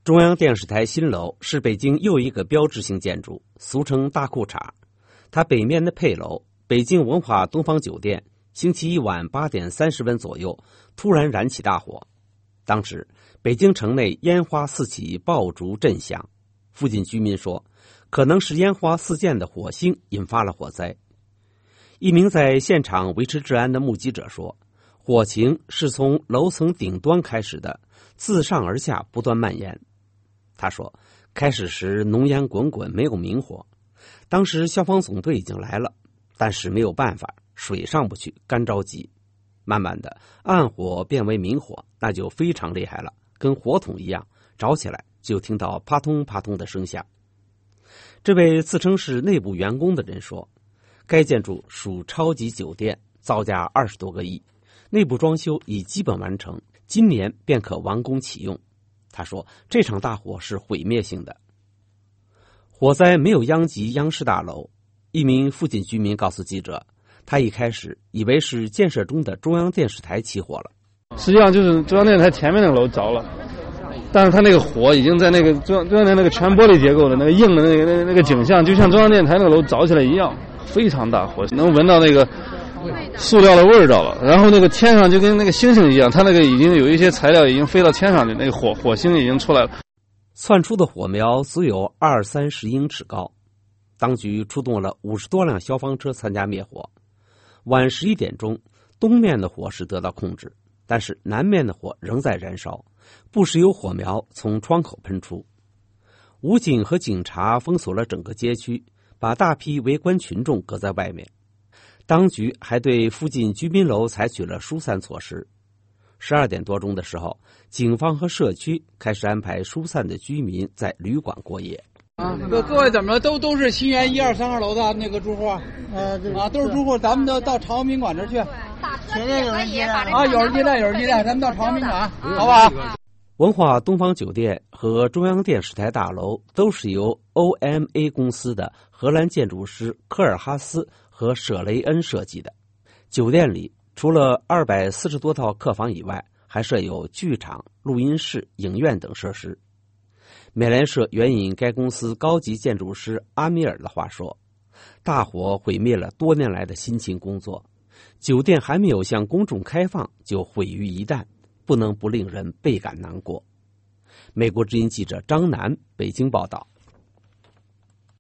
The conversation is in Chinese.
中央电视台新楼是北京又一个标志性建筑，俗称大裤衩。它北面的配楼北京文化东方酒店，星期一晚8点30分左右突然燃起大火。当时北京城内烟花四起，爆竹震响。附近居民说，可能是烟花四溅的火星引发了火灾。一名在现场维持治安的目击者说，火情是从楼层顶端开始的，自上而下不断蔓延。他说，开始时浓烟滚滚，没有明火。当时消防总队已经来了，但是没有办法，水上不去，干着急。慢慢的，暗火变为明火，那就非常厉害了，跟火筒一样，着起来就听到啪通啪通的声响。这位自称是内部员工的人说，该建筑属超级酒店，造价20多个亿，内部装修已基本完成，今年便可完工启用。他说，这场大火是毁灭性的。火灾没有殃及央视大楼。一名附近居民告诉记者，他一开始以为是建设中的中央电视台起火了。 实际上就是中央电视台前面那个楼着了，但是它那个火已经在那个中央电视台那个全玻璃结构的那个硬的那个景象，就像中央电视台那个楼着起来一样，非常大火，能闻到那个塑料的味道了。然后那个天上就跟那个星星一样，它那个已经有一些材料已经飞到天上去，那个火星已经出来了。 窜出的火苗足有20-30英尺高，当局出动了50多辆消防车参加灭火。晚11点钟，东面的火势得到控制，但是南面的火仍在燃烧，不时有火苗从窗口喷出。武警和警察封锁了整个街区，把大批围观群众隔在外面。当局还对附近居民楼采取了疏散措施。12点多钟的时候，警方和社区开始安排疏散的居民在旅馆过夜。 各位怎么了？都是新源1、2、3号楼的那个住户都是住户，咱们到朝阳宾馆这去。 前面有人接待有人接待，咱们到朝阳宾馆，好不好？ 文化东方酒店和中央电视台大楼都是由 OMA 公司的荷兰建筑师科尔哈斯和舍雷恩设计的。酒店里除了240多套客房以外，还设有剧场、录音室、影院等设施。美联社援引该公司高级建筑师阿米尔的话说，大火毁灭了多年来的辛勤工作，酒店还没有向公众开放就毁于一旦，不能不令人倍感难过。美国之音记者张楠北京报道。